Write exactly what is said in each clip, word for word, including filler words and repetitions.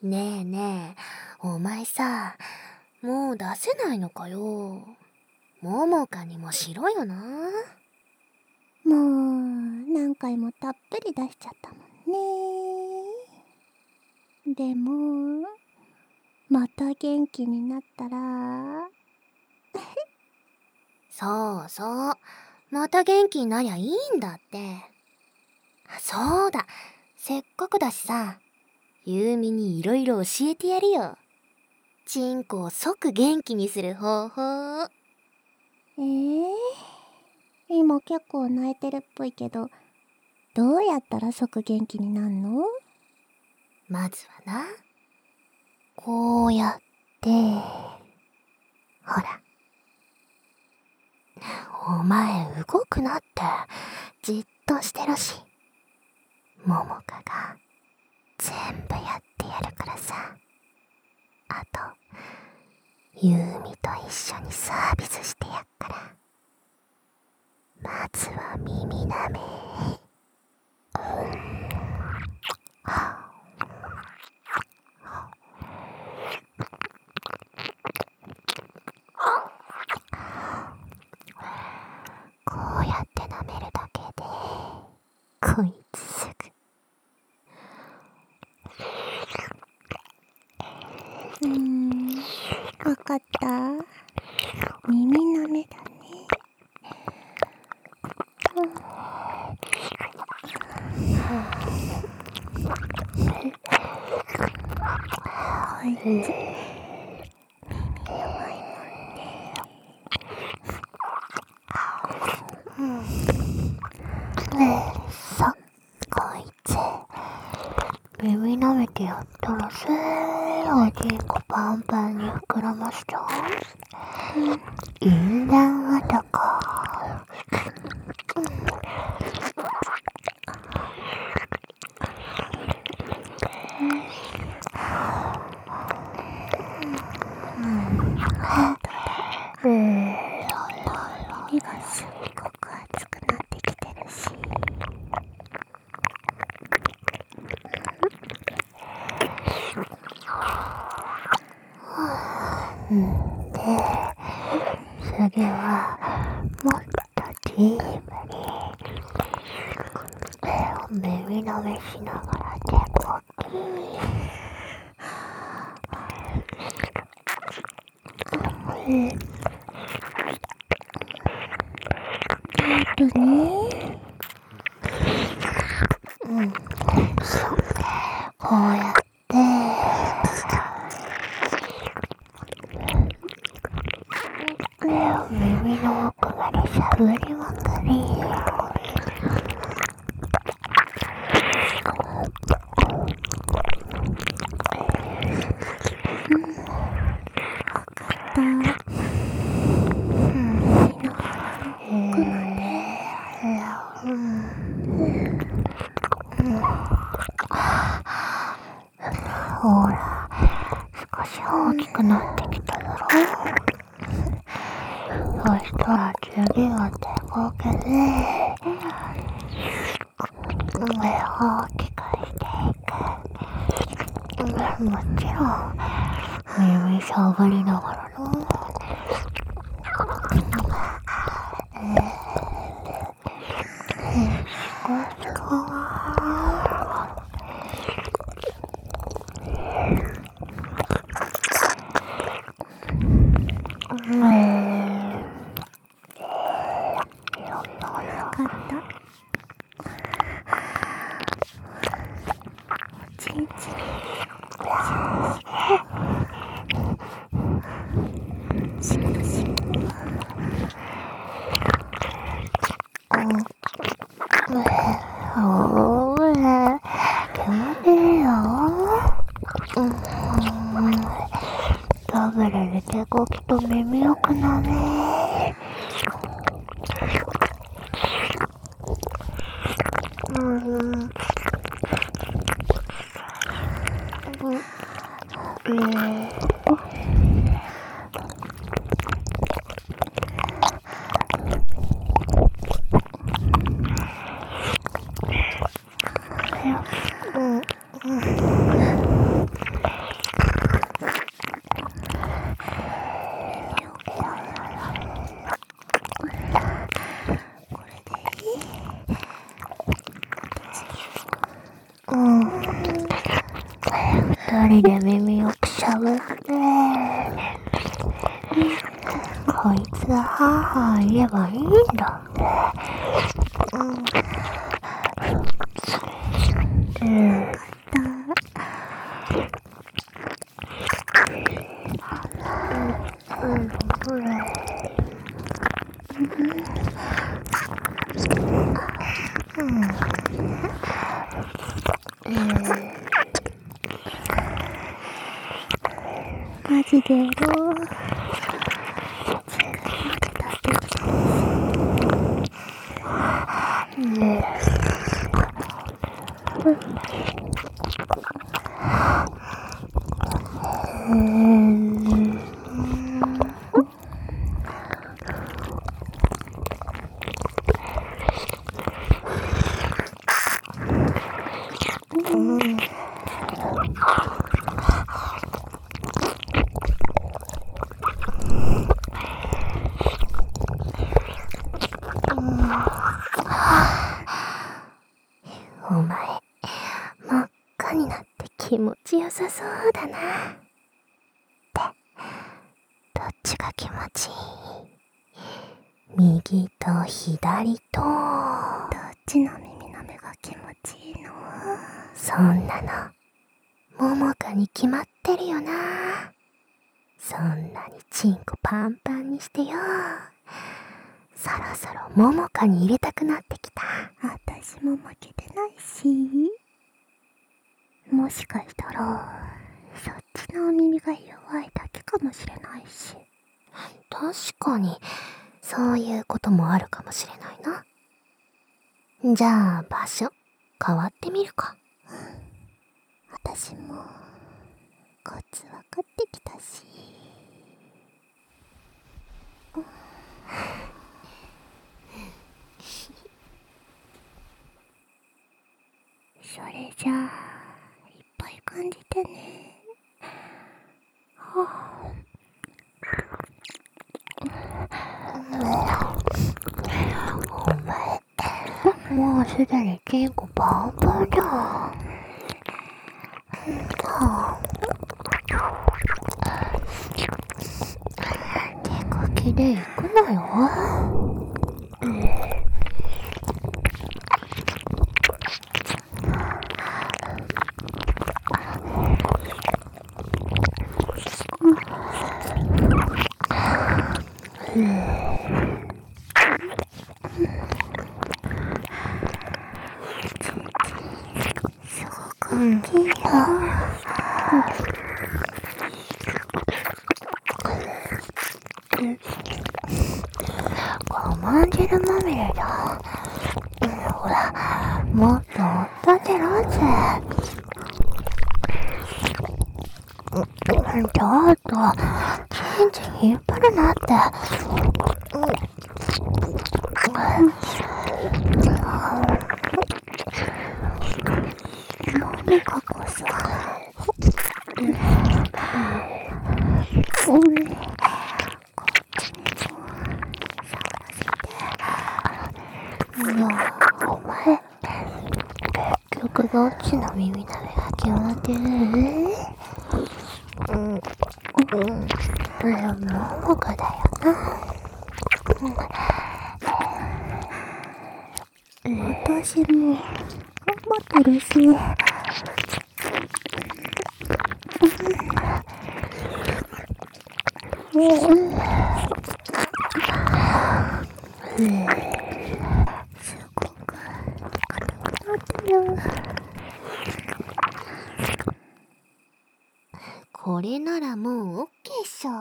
ねえねえ、お前さ、もう出せないのかよ。ももかにもしろよな。 もう何回もたっぷり出しちゃったもんね。でもまた元気になったらそうそう、また元気になりゃいいんだって。そうだ、せっかくだしさ、ゆうみにいろいろ教えてやるよ。チンコを即元気にする方法。 えー、今結構泣いてるっぽいけど、どうやったら即元気になんの？ まずはな、こうやって、ほら。お前動くなって、じっとしてるし。ももかが全部やってやるからさ。あと、ゆうみと一緒にサービスしてやっから。まずは耳なめ。こうやって舐めるだけで、こいつすぐ。 うーん、わかった。耳なめだね。こいつ耳甘いもんね。 ねえさ、こいつ耳舐めてやったらせーのチンコパンパンに膨らましちゃう。淫乱男。 耳がすっごく熱くなってきてるし。 で、次はもっとディープに手を耳舐めしながら手こき。 ディープね。 うん、そう。こうやって手を耳の奥までしゃぶりまくり。ほら、少し大きくなってきただろ。そしたら次は手こけで目を大きくしていく。もちろん耳しゃぶりながらの。 人で耳をくしゃぶって、こいつははぁはぁ言えばいいんだって。うん。うん。マジでやろう。お前、真っ赤になって気持ちよさそうだな。って、どっちが気持ちいい？右と左と。どっちの耳の目が気持ちいいの？そんなの、ももかに決まってるよな。そんなにチンコパンパンにしてよ。そろそろももかに入れたくなってきた。あたしも負けてないし。もしかしたら、そっちのお耳が弱いだけかもしれないし。確かに、そういうこともあるかもしれないな。じゃあ、場所、変わってみるか。あたしも、コツ分かってきたし。それじゃあ、いっぱい感じてね。はあ、お前、もうすでにチンコパンパンじゃん。はあ、手書きで行くのよ。うん、いいよ。甘汁まみれだ。ほら、もっと追っ立てろぜ。ちょっと、チンチン引っ張るなって。何かこそ。うん。いや、お前、結局どっちの耳なめが決まってる？うん、うん、それはももかだよな。私も頑張ってるし。うん。すごく硬くなってる。これならもうオッケーっしょ。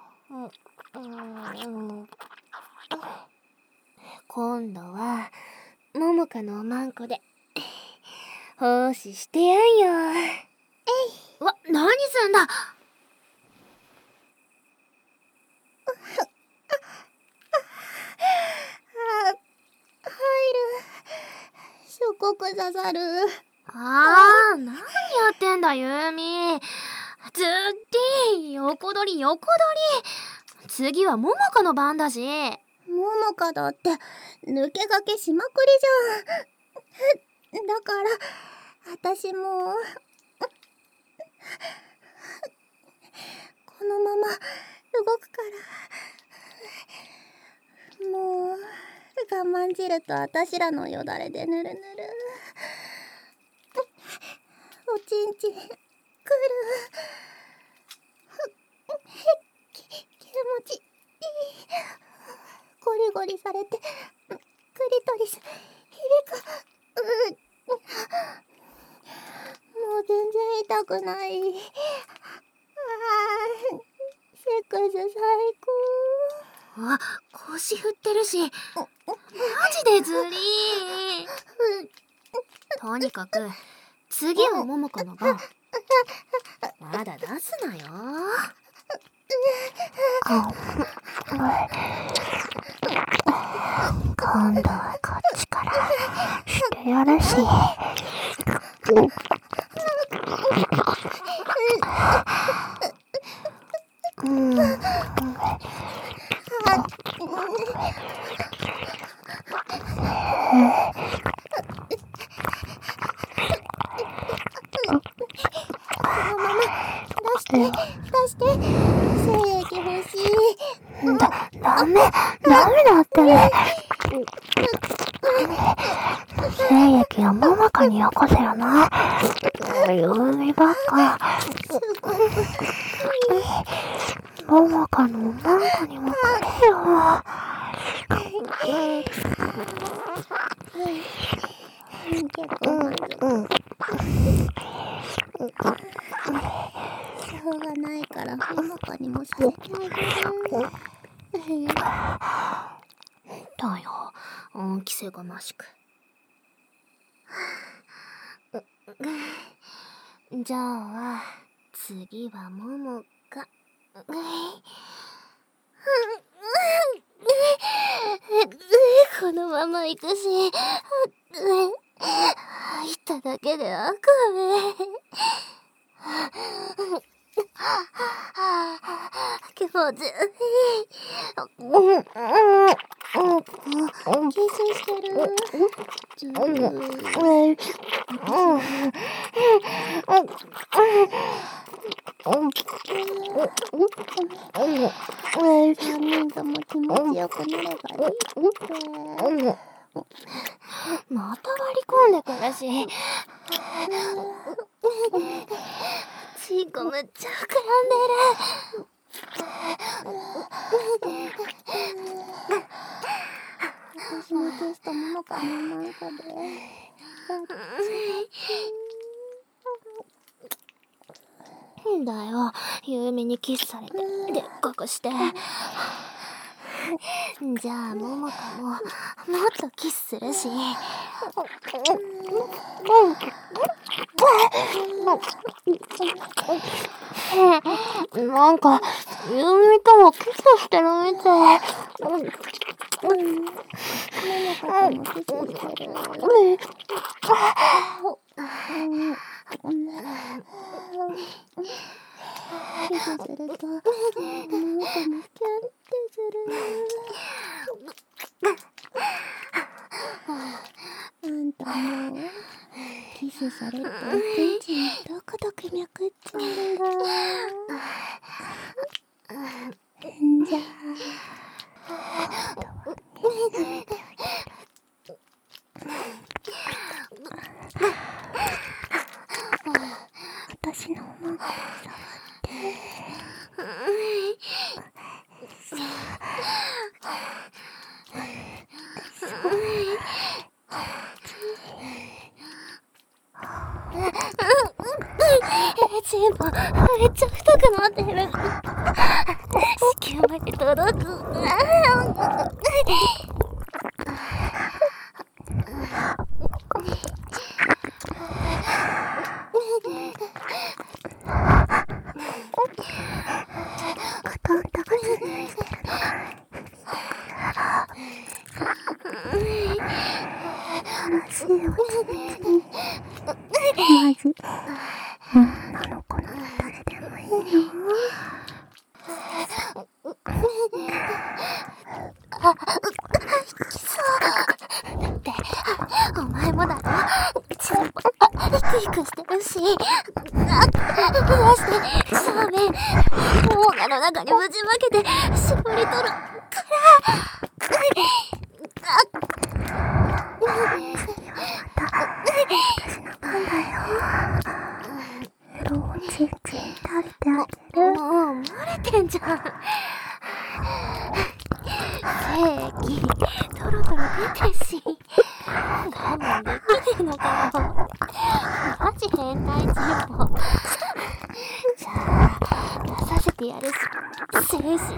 今度はももかのおまんこで奉仕してやんよ。えい。わ、何すんだ。すごく刺さる。 あー、何やってんだ、ユーミ。ずってー、横取り横取り。次はももかの番だし。 ももかだって抜け駆けしまくりじゃん。だから、あたしも、 このまま動くから。もう我慢汁とあたしらのよだれでぬるぬる。おちんちんくる。き気持ちいい。ゴリゴリされてクリトリス響く。うもう全然痛くない。あーセックス最高。 あ、腰振ってるし、マジでずりー。とにかく次は桃子の番。まだ出すなよ。 今度はこっちからしてやるし。うん。 出して精液欲しい。 だ、ダメ、ダメだって。精液はママカによこせよな。ゆうみばっか。ママカのマンコにもくれよ。 結構まずしょうがないからほのかにもさせてあげる。 だよ、恩着せがましく。じゃあ次は桃か。このまま行くし、入っただけで赤目。気持ちいい。 キスしてる。ずーさんにんとも気持ちよくなればいいって。 また割り込んでくるし。チンコむっちゃ膨らんでる。 私もテストものかななんかで。 んだよ、ゆうみにキスされてでっかくして。じゃあ桃香ももっとキスするし。なんかゆうみともキスしてるみたい。 桃香ともキスしてる。キスすると桃香もキャンってする。あんたもキスされておちんちんにドクドク脈っちゃうんだ。じゃあ私のマンコを触ってチンポめっちゃ太くなってる。子宮まで届く。 まず女の子なら誰でもいいの？ あ、そうだってお前もだろ。チンポキックしてるし。あしてそうめんオーガの中にぶちまけて絞り取るからローチンチン食べてあげる。 もう漏れてんじゃん。精液トロトロ出てし我慢できねえのかよ。マジ変態チンポ。じゃあ出させてやるし精子出せ。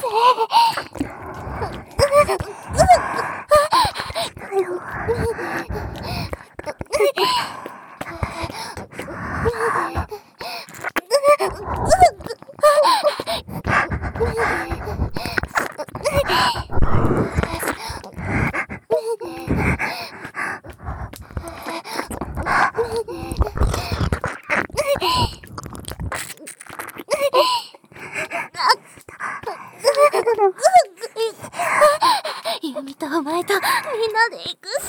ゆみとお前とみんなで行くし。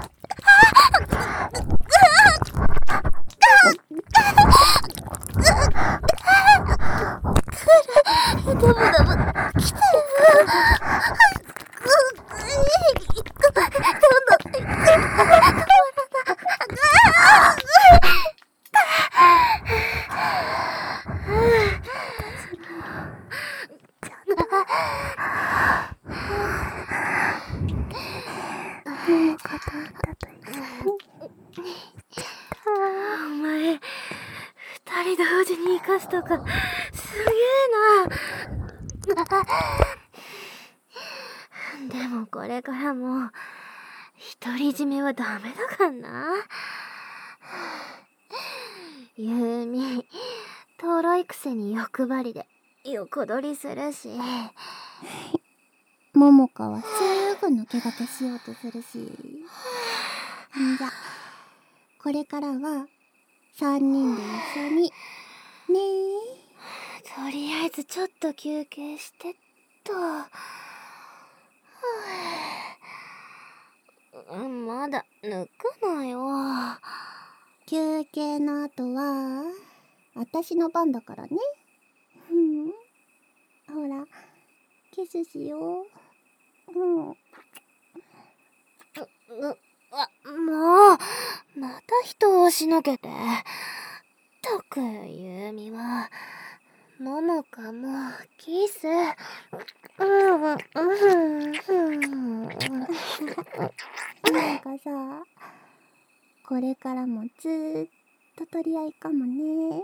ダブダブ来てる。お前二人同時に生かすとかすげえな。でもこれからも独り占めはダメだからな。ユーミとろいくせに欲張りで横取りするし、 ももかはすぐ抜け駆けしようとするし。んじゃこれからはさんにんで一緒にねとりあえずちょっと休憩してっと。まだ抜くなよ。 休憩の後は私の番だからね。うんほらキスしよう。うんう、う、あ、もうまた人をしのけて。ったくユーミはももかもキス。うんうんうんなんかさ、これからもずーっと取り合いかもね。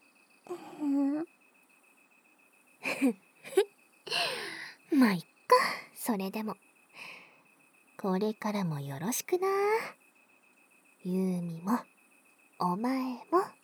まあいっか、それでも。これからもよろしくな。ユーミもお前も。